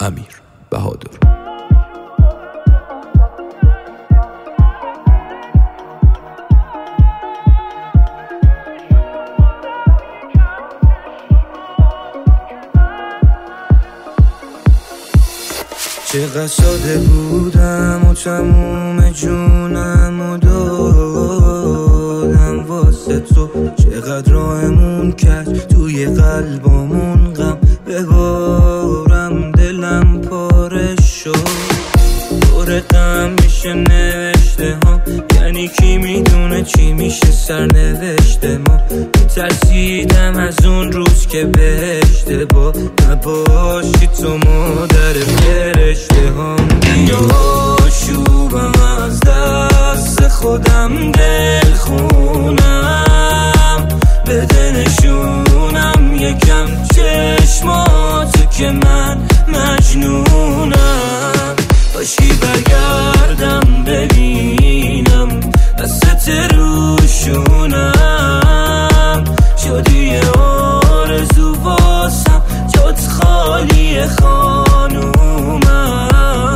امیر بهادر. چقدر ساده بودم و تموم جونم و دادم واسه تو، چقدر راهمون کرد توی قلبامون غم ببارم، دلم پاره شد دور غم میشه نوشته ها، یعنی کی میدونه چی میشه سرنوشته ما. ترسیدم از اون روز که بهشته با نباشی تو مادر فرشته هم. بیا شوبم از دست خودم دل خونم، بده نشونم یکم چشماتو که من مجنونم، باشی برگردم ببینم دست روشونم، شدی آرزو واسم جات خالی خانومم.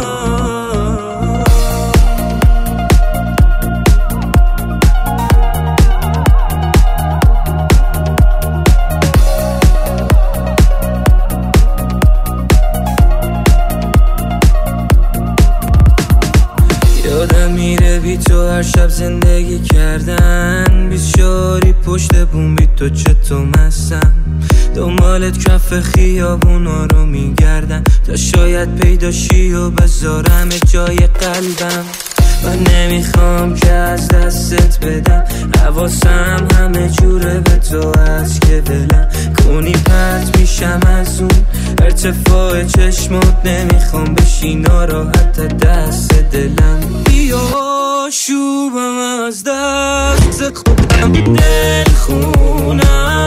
یادم میره بی تو هر شب زندگی کردن، 24 پشت بوم بی تو چطور مستم، دنبالت کف خیابونا رو میگردم تا شاید پیداشی و بذارم جای قلبم. من نمیخوام که از دستت بدم، حواسم همه جوره به تو هست که دلم کنی پرت میشم از اون ارتفاع چشمات، نمیخوام بشی ناراحت دست دلم. بیا شوبم از دست خودم دل خونم،